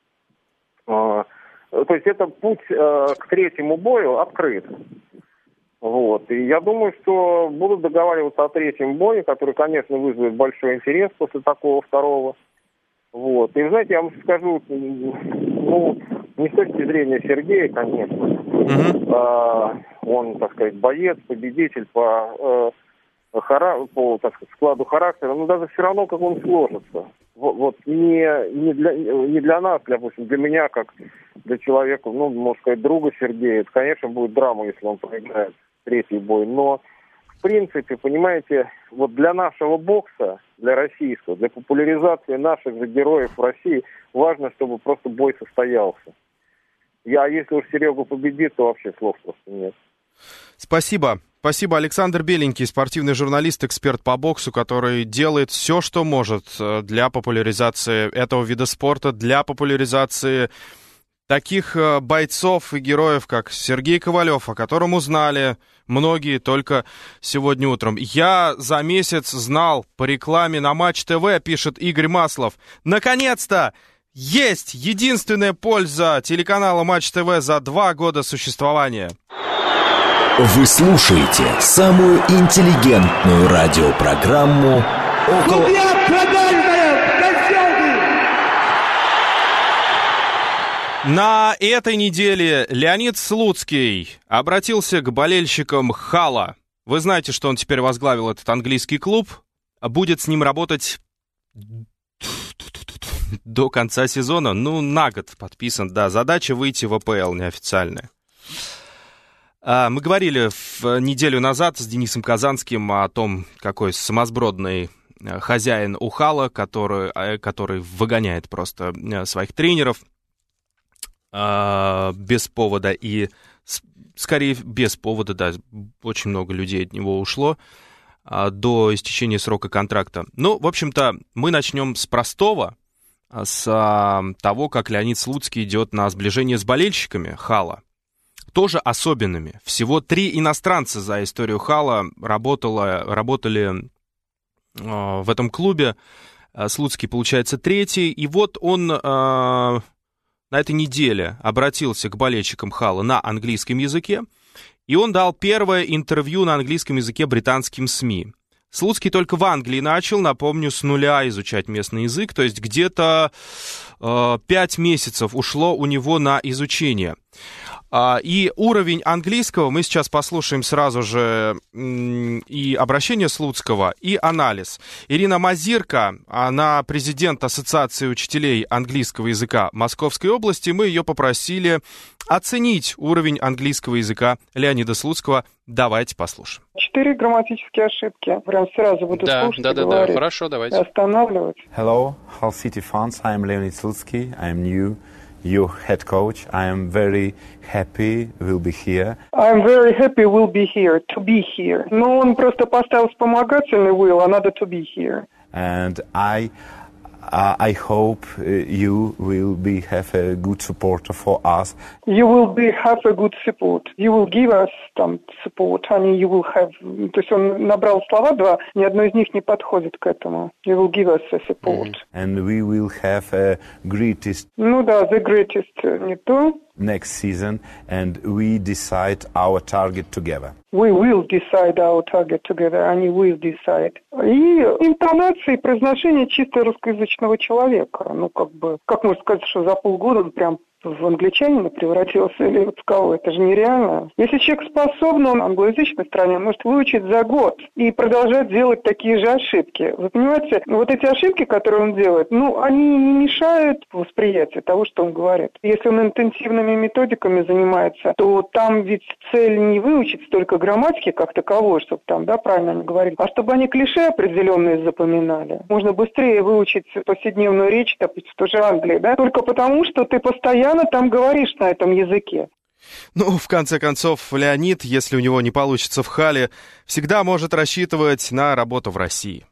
э, то есть это путь э, к третьему бою открыт. Вот. И я думаю, что будут договариваться о третьем бое, который, конечно, вызовет большой интерес после такого второго. Вот. И, знаете, я вам скажу, ну, не с точки зрения Сергея, конечно. Mm-hmm. А, он, так сказать, боец, победитель по, э, хара... по так сказать, складу характера, но даже все равно, как он сложится. Вот, вот не, не, для, не для нас, допустим, для меня, как для человека, ну, можно сказать, друга Сергея, это, конечно, будет драма, если он проиграет третий бой, но в принципе, понимаете, вот для нашего бокса, для российского, для популяризации наших же героев в России важно, чтобы просто бой состоялся. Я, если уж Серега победит, то вообще слов просто нет.
Спасибо. Спасибо. Александр Беленький, спортивный журналист, эксперт по боксу, который делает все, что может для популяризации этого вида спорта, для популяризации таких бойцов и героев, как Сергей Ковалев, о котором узнали многие только сегодня утром. Я за месяц знал по рекламе на Матч ТВ, пишет Игорь Маслов. Наконец-то! Есть единственная польза телеканала Матч ТВ за два года существования.
Вы слушаете самую интеллигентную радиопрограмму около...
На этой неделе Леонид Слуцкий обратился к болельщикам Халла. Вы знаете, что он теперь возглавил этот английский клуб. Будет с ним работать до конца сезона. Ну, на год подписан, да. Задача выйти в АПЛ неофициальная. Мы говорили в неделю назад с Денисом Казанским о том, какой сумасбродный хозяин у Халла, который, который выгоняет просто своих тренеров без повода и, скорее, без повода, да, очень много людей от него ушло. до истечения срока контракта. Ну, в общем-то, мы начнем с простого, с того, как Леонид Слуцкий идет на сближение с болельщиками Хала. Тоже особенными. Всего три иностранца за историю Хала работало, работали в этом клубе. Слуцкий, получается, третий. И вот он э, на этой неделе обратился к болельщикам Хала на английском языке. И он дал первое интервью на английском языке британским СМИ. Слуцкий только в Англии начал, напомню, с нуля изучать местный язык. То есть где-то э, пять месяцев ушло у него на изучение. И уровень английского мы сейчас послушаем сразу же и обращение Слуцкого, и анализ. Ирина Мазирко, она президент Ассоциации учителей английского языка Московской области. Мы ее попросили оценить уровень английского языка Леонида Слуцкого. Давайте послушаем.
Четыре грамматические ошибки. Прям сразу буду
да,
слушать
да,
и
да,
говорить.
Да, хорошо, давайте.
Останавливать.
Hello, Hull City fans. I am Leonid Slutsky. I am new. Your head coach. I am very happy we'll be here.
I'm very happy we'll be here, to be here. Но он просто поставил вспомогательный will, а надо to be here.
And I, uh, I hope you will be have a good support for us.
You will be have a good support. You will give us some support. I mean, you will have. То есть он набрал слова два, ни одно из них не подходит к этому. You will give us a support.
Mm-hmm. And we will have a greatest.
Ну да, the greatest не то.
Next season, and we decide our target together.
We will decide our target together. Они will decide. И интонация и произношение чисто русскоязычного человека. Ну, как бы, как можно сказать, что за полгода он прям в англичанина превратился или вот в кого? Это же нереально. Если человек способен, он в англоязычной стране может выучить за год и продолжать делать такие же ошибки. Вы понимаете, вот эти ошибки, которые он делает, ну, они не мешают восприятию того, что он говорит. Если он интенсивными методиками занимается, то там ведь цель не выучить столько грамматики как таковой, чтобы там, да, правильно они говорили, а чтобы они клише определенные запоминали. Можно быстрее выучить повседневную речь, допустим, в той же Англии, да, только потому, что ты постоянно там говоришь на этом языке.
Ну, в конце концов, Леонид, если у него не получится в Хале, всегда может рассчитывать на работу в России.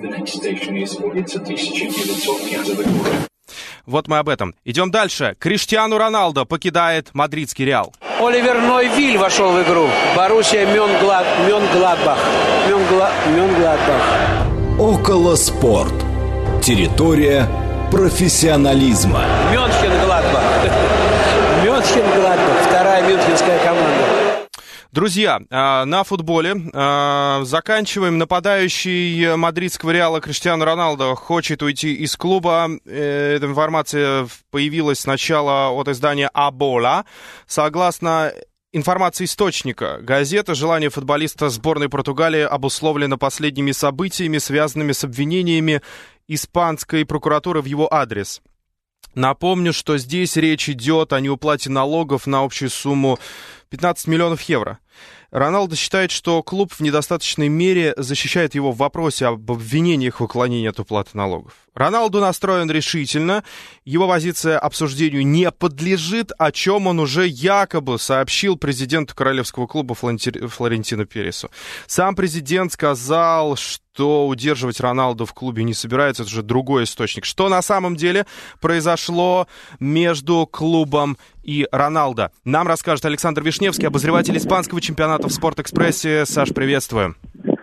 Вот мы об этом. Идем дальше. Криштиану Роналдо покидает мадридский Реал.
Оливер Нойвиль вошел в игру. Боруссия Мёнгла... Мёнгладбах. Мёнгла... Мёнгладбах.
Около спорт. Территория профессионализма.
Мюнхен-Гладбах. Мюнхен-Гладбах. Вторая мюнхенская команда.
Друзья, на футболе заканчиваем. Нападающий мадридского Реала Криштиану Роналдо хочет уйти из клуба. Эта информация появилась сначала от издания «Абола». Согласно информации источника газеты, желание футболиста сборной Португалии обусловлено последними событиями, связанными с обвинениями испанской прокуратуры в его адрес. Напомню, что здесь речь идет о неуплате налогов на общую сумму пятнадцать миллионов евро. Роналдо считает, что клуб в недостаточной мере защищает его в вопросе об обвинениях в уклонении от уплаты налогов. Роналду настроен решительно, его позиция обсуждению не подлежит, о чем он уже якобы сообщил президенту королевского клуба Флорентино Пересу. Сам президент сказал, что удерживать Роналду в клубе не собирается, это уже другой источник. Что на самом деле произошло между клубом и Роналдо? Нам расскажет Александр Вишневский, обозреватель испанского чемпионата в «Спортэкспрессе». Саш, приветствую.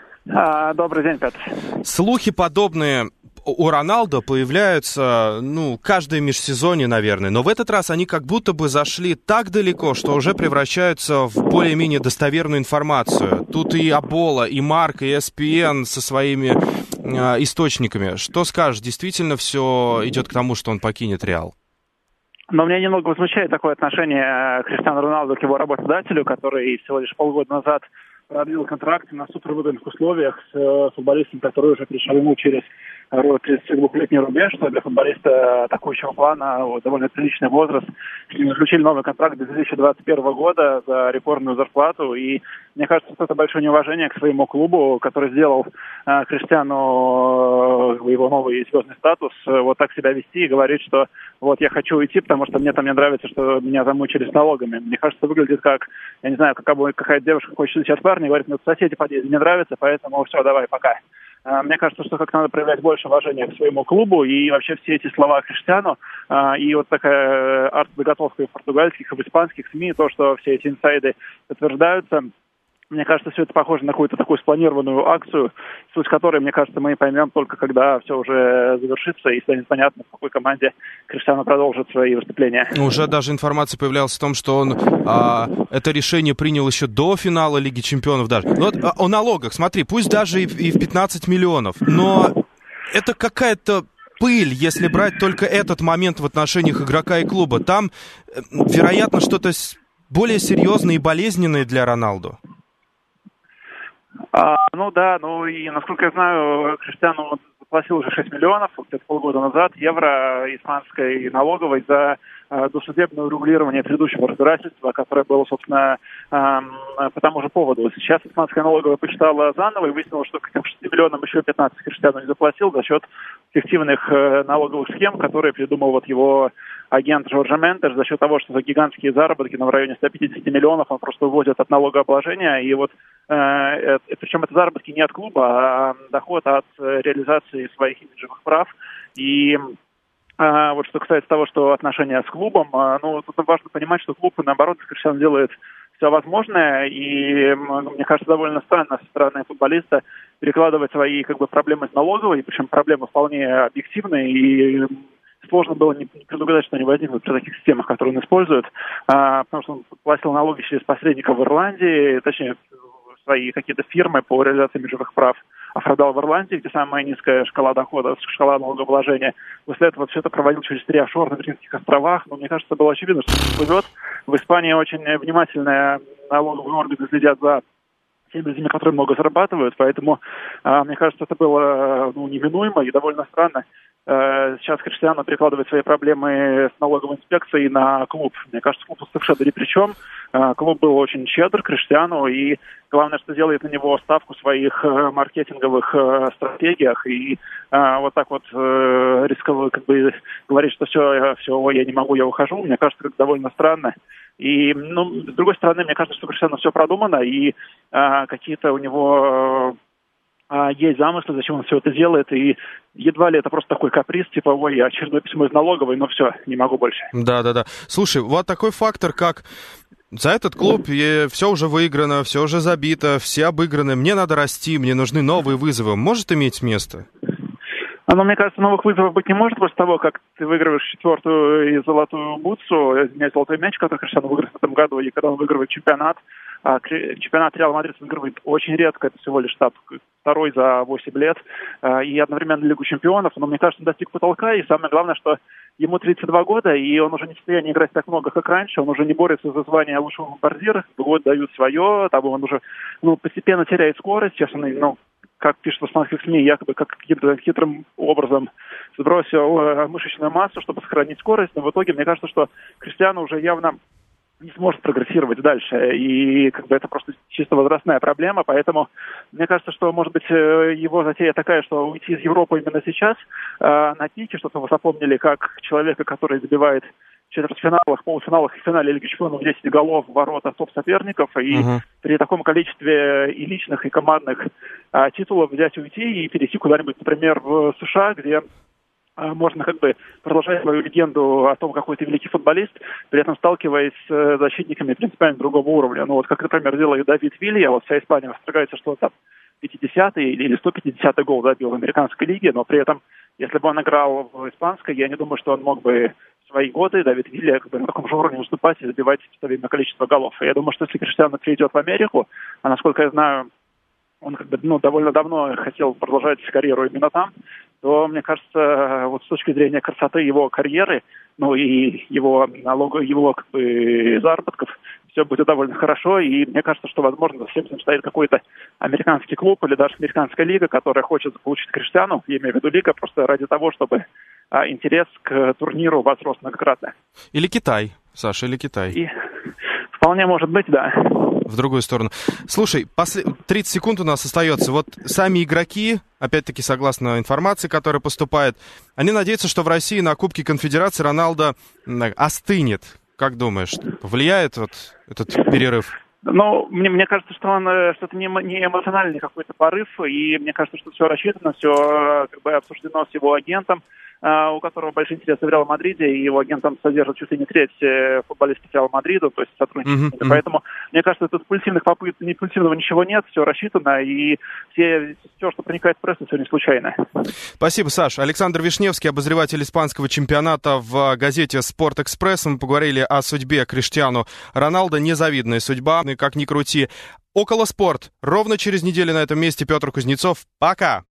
А, добрый день, Петр.
Слухи подобные у Роналдо появляются, ну, каждое межсезонье, наверное. Но в этот раз они как будто бы зашли так далеко, что уже превращаются в более-менее достоверную информацию. Тут и Абола, и Марк, и эс пи эн со своими э, источниками. Что скажешь, действительно все идет к тому, что он покинет Реал?
Но меня немного возмущает такое отношение Криштиану Роналду к его работодателю, который всего лишь полгода назад продлил контракт на супервыгодных условиях с футболистом, который уже перешагнул через тридцатидвухлетний рубеж, что для футболиста атакующего плана вот, довольно приличный возраст. С ним заключили новый контракт до две тысячи двадцать первого года за рекордную зарплату. И мне кажется, что это большое неуважение к своему клубу, который сделал э, Криштиану э, его новый звездный статус, э, вот так себя вести и говорить, что вот я хочу уйти, потому что мне там не нравится, что меня замучили с налогами. Мне кажется, выглядит как, я не знаю, как какая девушка хочет сейчас парня мне говорит, мне соседи подъезд не нравится, поэтому все, давай, пока. Мне кажется, что как-то надо проявлять больше уважения к своему клубу, и вообще все эти слова Криштиану, и вот такая арт-заготовка и в португальских, и в испанских СМИ, то, что все эти инсайды подтверждаются, мне кажется, все это похоже на какую-то такую спланированную акцию, суть которой, мне кажется, мы поймем только когда все уже завершится и станет понятно, в какой команде Криштиану продолжит свои выступления.
Уже даже информация появлялась о том, что он а, это решение принял еще до финала Лиги Чемпионов даже. Вот а, о налогах, смотри, пусть даже и, и в пятнадцать миллионов, но это какая-то пыль, если брать только этот момент в отношениях игрока и клуба. Там, вероятно, что-то более серьезное и болезненное для Роналду.
А, ну да, ну и насколько я знаю, Криштиану заплатил уже шесть миллионов, где-то полгода назад, евро испанской налоговой за э, досудебное урегулирование предыдущего разбирательства, которое было, собственно, э, по тому же поводу. Сейчас испанская налоговая посчитала заново и выяснила, что к этим шести миллионам еще пятнадцать Криштиану не заплатил за счет фиктивных э, налоговых схем, которые придумал вот его агент Жоржа Мендеш, за счет того, что за гигантские заработки, ну, в районе ста пятидесяти миллионов, он просто уводит от налогообложения. И вот, э, э, причем это заработки не от клуба, а доход от э, реализации своих имиджевых прав. И э, вот что касается того, что отношения с клубом, э, ну, тут важно понимать, что клуб, наоборот, Криштиану делает все возможное, и мне кажется, довольно странно со стороны футболиста перекладывать свои как бы проблемы с налоговой, причем проблемы вполне объективные, и сложно было не предугадать, что они возникнут при таких системах, которые он использует, а, потому что он платил налоги через посредников в Ирландии, точнее, свои какие-то фирмы по реализации имиджевых прав оправдал в Ирландии, где самая низкая шкала дохода, шкала налогообложения. После этого все это проводил через три офшор на Британских островах. Но мне кажется, было очевидно, что он плывет. В Испании очень внимательно налоговые органы следят за теми людьми, которые много зарабатывают, поэтому, э, мне кажется, это было ну, неминуемо и довольно странно. Э, сейчас Криштиану перекладывает свои проблемы с налоговой инспекцией на клуб. Мне кажется, клуб совершенно ни при чем. Э, клуб был очень щедр к Криштиану, и главное, что делает на него ставку в своих э, маркетинговых э, стратегиях, и э, вот так вот э, рисково как бы говорит, что все, все, я не могу, я ухожу. Мне кажется, это довольно странно. И, ну, с другой стороны, мне кажется, что совершенно все продумано, и а, какие-то у него а, есть замыслы, зачем он все это делает, и едва ли это просто такой каприз, типа, ой, очередное письмо из налоговой, но все, не могу больше.
Да-да-да. Слушай, вот такой фактор, как за этот клуб все уже выиграно, все уже забито, все обыграны, мне надо расти, мне нужны новые вызовы, может иметь место?
Но мне кажется, новых вызовов быть не может после того, как ты выигрываешь четвертую и золотую бутсу, извиняюсь, золотой мяч, который Криштиану выиграл в этом году, и когда он выигрывает чемпионат. А чемпионат Реал Мадрид выигрывает очень редко, это всего лишь штаб второй за восемь лет, и одновременно Лигу чемпионов. Но мне кажется, он достиг потолка, и самое главное, что ему тридцать два года, и он уже не в состоянии играть так много, как раньше, он уже не борется за звание лучшего бомбардира, год дают свое, там он уже ну, постепенно теряет скорость, сейчас он, ну, как пишут в испанских СМИ, якобы как каким-то хитрым образом сбросил мышечную массу, чтобы сохранить скорость, но в итоге мне кажется, что Криштиану уже явно не сможет прогрессировать дальше, и как бы это просто чисто возрастная проблема, поэтому мне кажется, что, может быть, его затея такая, что уйти из Европы именно сейчас, э, на пике, чтобы его запомнили как человека, который забивает в четвертьфиналах, полуфиналах и финале Лиги Чемпионов десять голов в ворота топ-соперников, и uh-huh. при таком количестве и личных, и командных а, титулов взять уйти и перейти куда-нибудь, например, в США, где а, можно как бы продолжать свою легенду о том, какой ты великий футболист, при этом сталкиваясь с э, защитниками принципиально другого уровня. Ну вот как, например, делает Давид Вилья, вот вся Испания восторгается, что он там пятидесятый или сто пятидесятый гол забил в американской лиге, но при этом, если бы он играл в испанской, я не думаю, что он мог бы свои годы Давид Вилья как бы на таком же уровне выступать и забивать стабильное количество голов. И я думаю, что если Криштиану перейдет в Америку, а насколько я знаю, он как бы ну, довольно давно хотел продолжать карьеру именно там, то, мне кажется, вот с точки зрения красоты его карьеры, ну и его налога, его как бы заработков, все будет довольно хорошо, и мне кажется, что, возможно, за всем этим стоит какой-то американский клуб или даже американская лига, которая хочет получить Криштиану, я имею в виду лига, просто ради того, чтобы а, интерес к турниру возрос многократно.
Или Китай, Саша, или Китай.
И вполне может быть, да.
В другую сторону. Слушай, после... тридцать секунд у нас остается. Вот сами игроки, опять-таки, согласно информации, которая поступает, они надеются, что в России на Кубке Конфедерации Роналдо остынет. Как думаешь, повлияет вот этот перерыв?
Ну, мне, мне кажется, что он что это не, не эмоциональный какой-то порыв, и мне кажется, что все рассчитано, все как бы обсуждено с его агентом, у которого большие интересы в Реал Мадриде, и его агент там содержит чуть ли не треть футболистов Реал Мадрида, то есть сотрудников. Mm-hmm. Поэтому, мне кажется, тут пульсивных попыток, непульсивного ничего нет, все рассчитано, и все, все, что проникает в прессу, все не случайно.
Спасибо, Саш. Александр Вишневский, обозреватель испанского чемпионата в газете «Спорт-экспресс». Мы поговорили о судьбе Криштиану Роналдо. Незавидная судьба, как ни крути. Около спорт. Ровно через неделю на этом месте Петр Кузнецов. Пока!